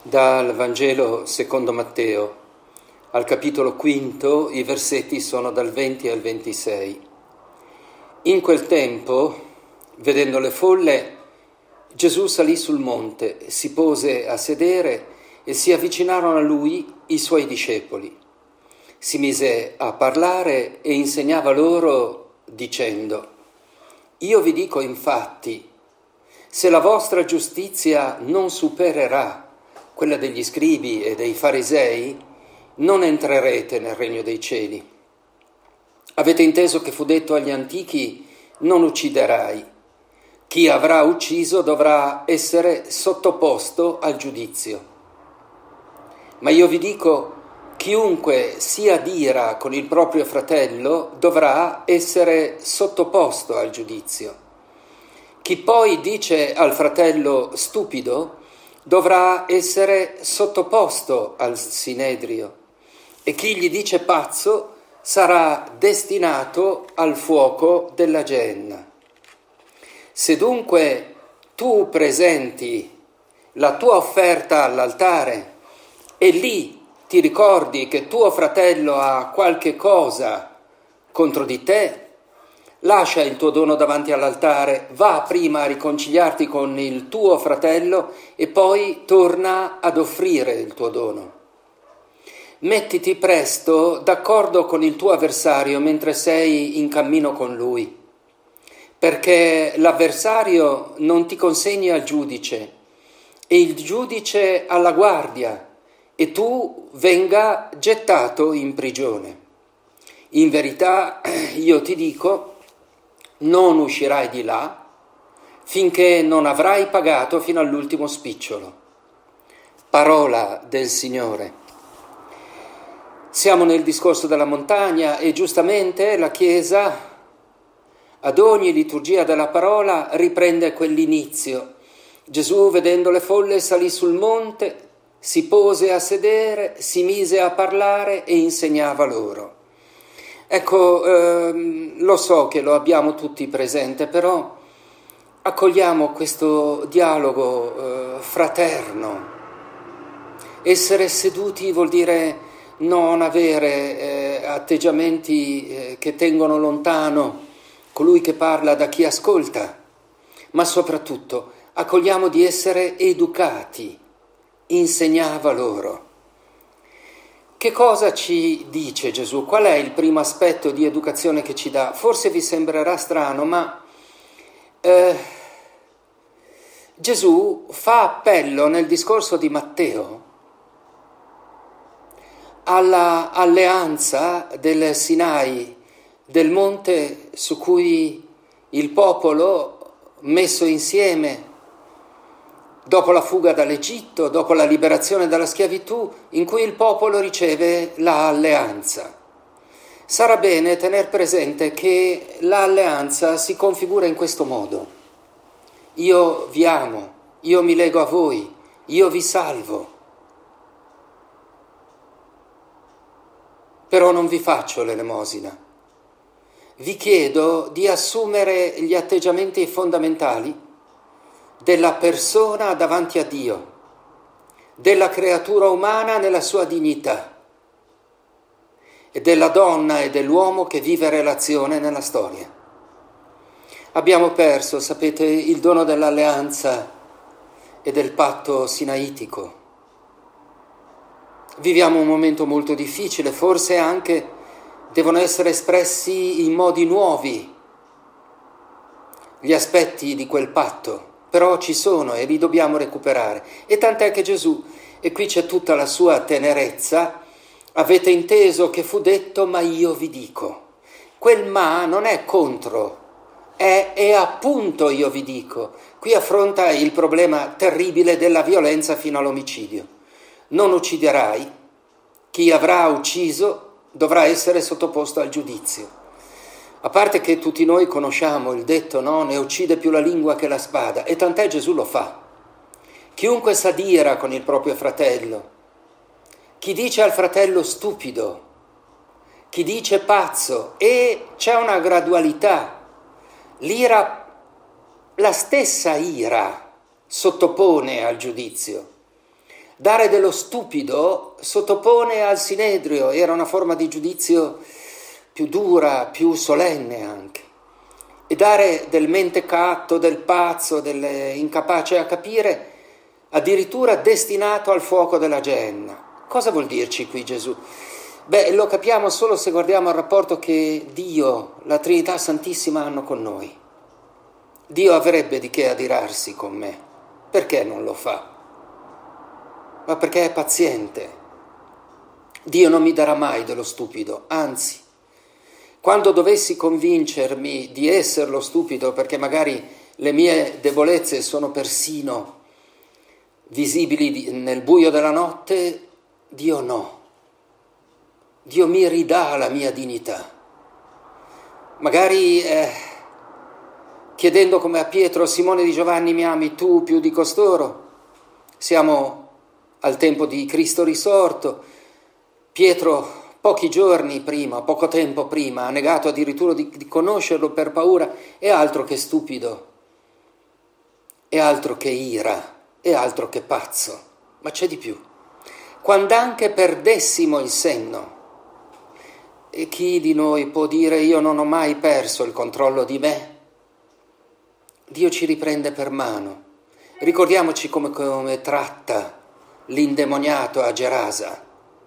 Dal Vangelo secondo Matteo, al capitolo quinto, i versetti sono dal 20 al 26. In quel tempo, vedendo le folle, Gesù salì sul monte, si pose a sedere e si avvicinarono a lui i suoi discepoli. Si mise a parlare e insegnava loro dicendo: «Io vi dico infatti, se la vostra giustizia non supererà quella degli scribi e dei farisei, non entrerete nel regno dei cieli. Avete inteso che fu detto agli antichi: non ucciderai. Chi avrà ucciso dovrà essere sottoposto al giudizio. Ma io vi dico, chiunque si adira con il proprio fratello dovrà essere sottoposto al giudizio. Chi poi dice al fratello stupido dovrà essere sottoposto al sinedrio, e chi gli dice pazzo sarà destinato al fuoco della Geenna. Se dunque tu presenti la tua offerta all'altare e lì ti ricordi che tuo fratello ha qualche cosa contro di te, lascia il tuo dono davanti all'altare, va prima a riconciliarti con il tuo fratello e poi torna ad offrire il tuo dono. Mettiti presto d'accordo con il tuo avversario mentre sei in cammino con lui, perché l'avversario non ti consegni al giudice e il giudice alla guardia e tu venga gettato in prigione. In verità io ti dico, non uscirai di là finché non avrai pagato fino all'ultimo spicciolo. Parola del Signore. Siamo nel discorso della montagna e giustamente la Chiesa ad ogni liturgia della parola riprende quell'inizio. Gesù, vedendo le folle, salì sul monte, si pose a sedere, si mise a parlare e insegnava loro. Ecco, lo so che lo abbiamo tutti presente, però accogliamo questo dialogo fraterno. Essere seduti vuol dire non avere atteggiamenti che tengono lontano colui che parla da chi ascolta, ma soprattutto accogliamo di essere educati, insegnava loro. Che cosa ci dice Gesù? Qual è il primo aspetto di educazione che ci dà? Forse vi sembrerà strano, ma Gesù fa appello nel discorso di Matteo alla alleanza del Sinai, del monte su cui il popolo messo insieme dopo la fuga dall'Egitto, dopo la liberazione dalla schiavitù, in cui il popolo riceve l'alleanza. Sarà bene tener presente che l'alleanza si configura in questo modo. Io vi amo, io mi lego a voi, io vi salvo. Però non vi faccio l'elemosina. Vi chiedo di assumere gli atteggiamenti fondamentali della persona davanti a Dio, della creatura umana nella sua dignità e della donna e dell'uomo che vive relazione nella storia. Abbiamo perso, sapete, il dono dell'alleanza e del patto sinaitico. Viviamo un momento molto difficile, forse anche devono essere espressi in modi nuovi gli aspetti di quel patto. Però ci sono e li dobbiamo recuperare. E tant'è che Gesù, e qui c'è tutta la sua tenerezza, avete inteso che fu detto, ma io vi dico. Quel ma non è contro, è appunto io vi dico. Qui affronta il problema terribile della violenza fino all'omicidio. Non ucciderai, chi avrà ucciso dovrà essere sottoposto al giudizio. A parte che tutti noi conosciamo il detto, no? Ne uccide più la lingua che la spada, e tant'è Gesù lo fa. Chiunque s'adira con il proprio fratello, chi dice al fratello stupido, chi dice pazzo, e c'è una gradualità. L'ira, la stessa ira sottopone al giudizio. Dare dello stupido sottopone al sinedrio, era una forma di giudizio più dura, più solenne anche. E dare del mentecatto, del pazzo, dell'incapace a capire, addirittura destinato al fuoco della Geenna. Cosa vuol dirci qui Gesù? Beh, lo capiamo solo se guardiamo al rapporto che Dio, la Trinità Santissima hanno con noi. Dio avrebbe di che adirarsi con me. Perché non lo fa? Ma perché è paziente. Dio non mi darà mai dello stupido, anzi, quando dovessi convincermi di esserlo stupido, perché magari le mie debolezze sono persino visibili nel buio della notte, Dio no. Dio mi ridà la mia dignità. Magari chiedendo come a Pietro, Simone di Giovanni, mi ami tu più di costoro? Siamo al tempo di Cristo risorto. Pietro pochi giorni prima, poco tempo prima, ha negato addirittura di conoscerlo per paura. È altro che stupido, è altro che ira, è altro che pazzo. Ma c'è di più. Quando anche perdessimo il senno, e chi di noi può dire io non ho mai perso il controllo di me? Dio ci riprende per mano. Ricordiamoci come tratta l'indemoniato a Gerasa.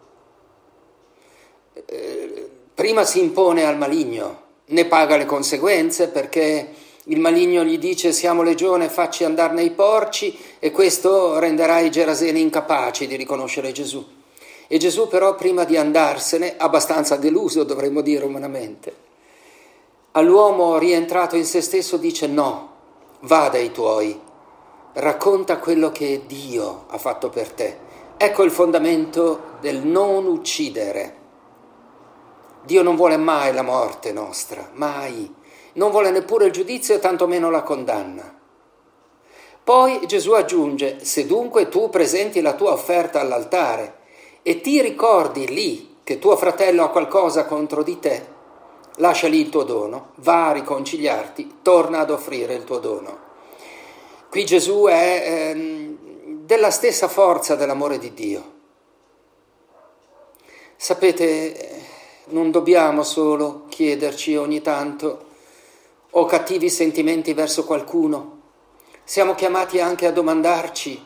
Prima si impone al maligno, ne paga le conseguenze perché il maligno gli dice siamo legione, facci andare nei porci, e questo renderà i geraseni incapaci di riconoscere Gesù. E Gesù però prima di andarsene, abbastanza deluso dovremmo dire umanamente, all'uomo rientrato in se stesso dice no, va dai tuoi, racconta quello che Dio ha fatto per te. Ecco il fondamento del non uccidere. Dio non vuole mai la morte nostra, mai. Non vuole neppure il giudizio e tantomeno la condanna. Poi Gesù aggiunge, se dunque tu presenti la tua offerta all'altare e ti ricordi lì che tuo fratello ha qualcosa contro di te, lascia lì il tuo dono, va a riconciliarti, torna ad offrire il tuo dono. Qui Gesù è della stessa forza dell'amore di Dio. Sapete, non dobbiamo solo chiederci ogni tanto ho cattivi sentimenti verso qualcuno, siamo chiamati anche a domandarci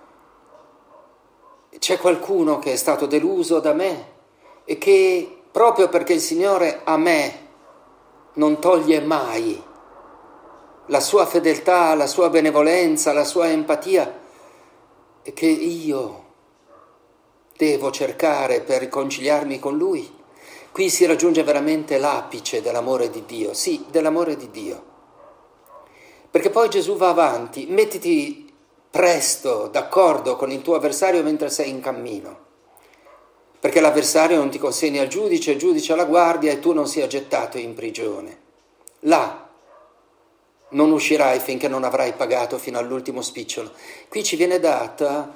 c'è qualcuno che è stato deluso da me e che proprio perché il Signore a me non toglie mai la sua fedeltà, la sua benevolenza, la sua empatia, e che io devo cercare per riconciliarmi con Lui. Qui si raggiunge veramente l'apice dell'amore di Dio, sì, dell'amore di Dio. Perché poi Gesù va avanti, mettiti presto d'accordo con il tuo avversario mentre sei in cammino, perché l'avversario non ti consegni al giudice, il giudice alla guardia e tu non sia gettato in prigione. Là non uscirai finché non avrai pagato fino all'ultimo spicciolo. Qui ci viene data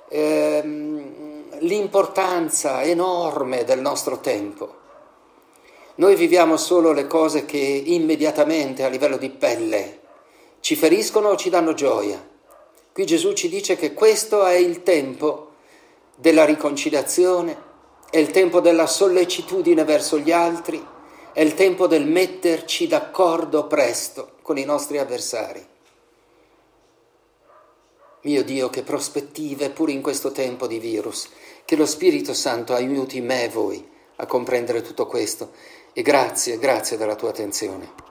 l'importanza enorme del nostro tempo. Noi viviamo solo le cose che immediatamente a livello di pelle ci feriscono o ci danno gioia. Qui Gesù ci dice che questo è il tempo della riconciliazione, è il tempo della sollecitudine verso gli altri, è il tempo del metterci d'accordo presto con i nostri avversari. Mio Dio, che prospettive pure in questo tempo di virus. Che lo Spirito Santo aiuti me e voi a comprendere tutto questo. E grazie della tua attenzione.